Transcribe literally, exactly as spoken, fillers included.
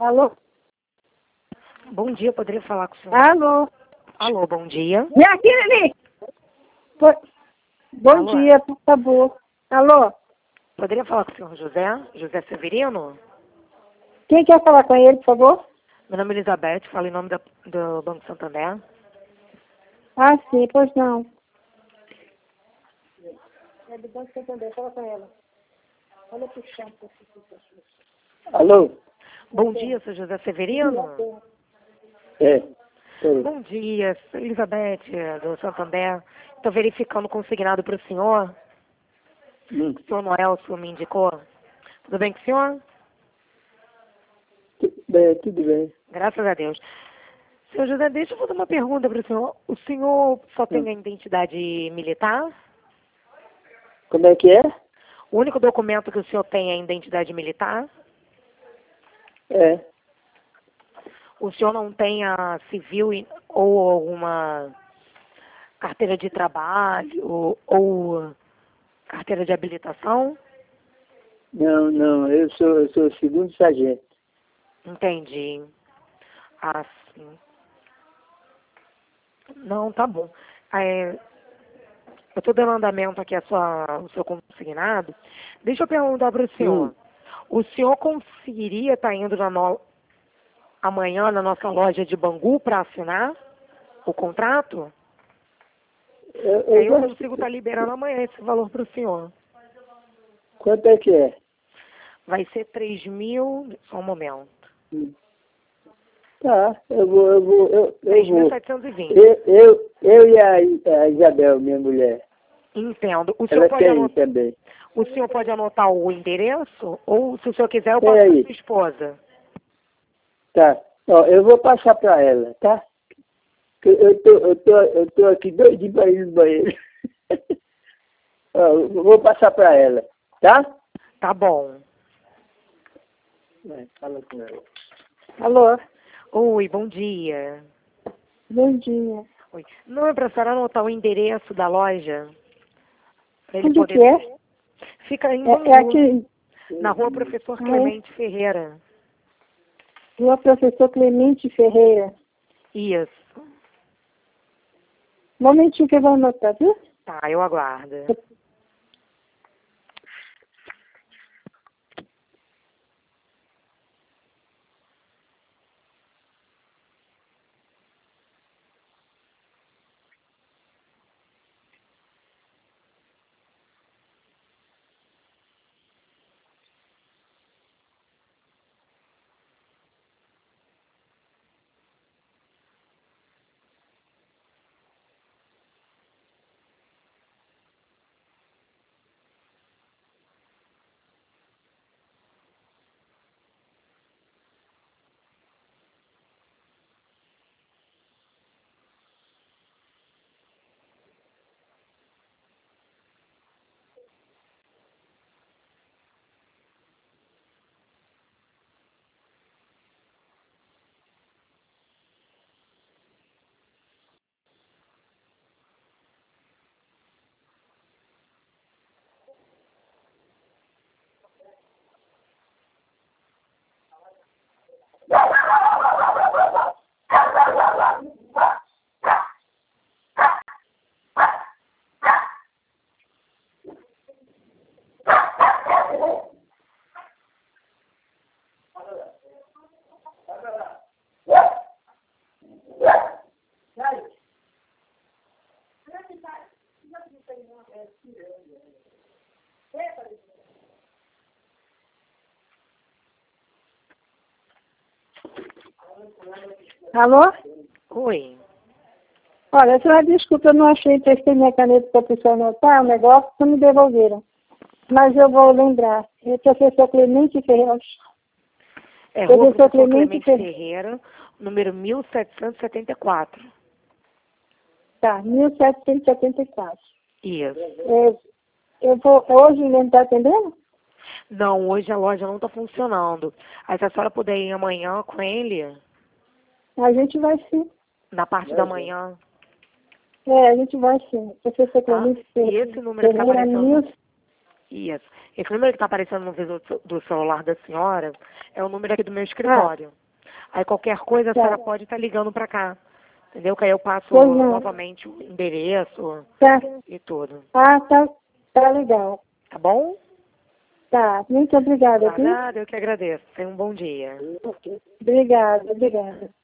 Alô? Bom dia, poderia falar com o senhor? Alô? Alô, bom dia. Vem aqui, Lili. Po- Bom Alô? dia, por favor. Alô? Poderia falar com o senhor José? José Severino? Quem quer falar com ele, por favor? Meu nome é Elizabeth, falo em nome da- do Banco Santander. Ah, sim, pois não. É do Banco Santander, fala com ela. Olha que chato. Alô? Bom dia, sou José Severino. É. Oi. Bom dia, sou Elizabeth, do Santander. Estou verificando o consignado para o senhor. Hum. O senhor Noelson me indicou. Tudo bem com o senhor? Tudo bem, tudo bem. Graças a Deus. Senhor José, deixa eu fazer uma pergunta para o senhor. O senhor só tem Hum. a identidade militar? Como é que é? O único documento que o senhor tem é a identidade militar? É. O senhor não tem a civil e- ou alguma carteira de trabalho ou, ou carteira de habilitação? Não, não, eu sou, eu sou o segundo sargento. Entendi. Ah, sim. Não, tá bom. É, eu estou dando andamento aqui a sua, o seu consignado. Deixa eu perguntar para o senhor. Hum. O senhor conseguiria estar indo na no- amanhã na nossa loja de Bangu para assinar o contrato? Eu, Aí eu eu gosto- consigo estar liberando amanhã esse valor para o senhor. Quanto é que é? Vai ser três mil... Só um momento. Hum. Tá, eu vou, eu vou, eu, eu três mil vou. setecentos e vinte. Eu, eu, eu e a, a Isabel, minha mulher, Entendo. O senhor, ela pode quer ir anotar, também. o senhor pode anotar o endereço? Ou, se o senhor quiser, eu É posso para aí. sua esposa. Tá. Ó, eu vou passar pra ela, tá? Que Eu tô, eu tô, eu tô aqui doidinho pra ir no banheiro. Ó, eu vou passar pra ela, tá? Tá bom. Vai, fala com ela. Alô? Oi, bom dia. Bom dia. Oi. Não é para a senhora anotar o endereço da loja? Pra ele Onde poder... que é? Fica em É, é Bangu, aqui. na rua Professor Ah, é? Clemente Ferreira. Rua Professor Clemente Ferreira. Isso. Um momentinho que eu vou anotar, viu? Tá, eu aguardo. Alô? Oi. Olha, a senhora, desculpa, eu não achei, testei minha caneta para a pessoa anotar o negócio, não me devolveram. Mas eu vou lembrar. É Professor Clemente Ferreira. É Rua Professor Professor Clemente Clemente Ferreira. Ferreira, número mil setecentos e setenta e quatro. Tá, mil setecentos e setenta e quatro. Isso. É, eu vou, hoje ele não está atendendo? Não, hoje a loja não está funcionando. Aí se a senhora puder ir amanhã com ele, A gente vai sim. na parte da manhã, É, a gente vai sim. Professor tá? Clemente E Ferreira. esse número que tá Ferreira aparecendo, News. Isso. Esse número que está aparecendo no visor do celular da senhora é o número aqui do meu escritório. Ah. Aí qualquer coisa a senhora tá. pode estar tá ligando para cá. Entendeu? Que aí eu passo novamente o endereço tá. e tudo. Ah, tá, tá legal. Tá bom? Tá, muito obrigada. Nada, eu que agradeço. Tenha um bom dia. Obrigada, obrigada.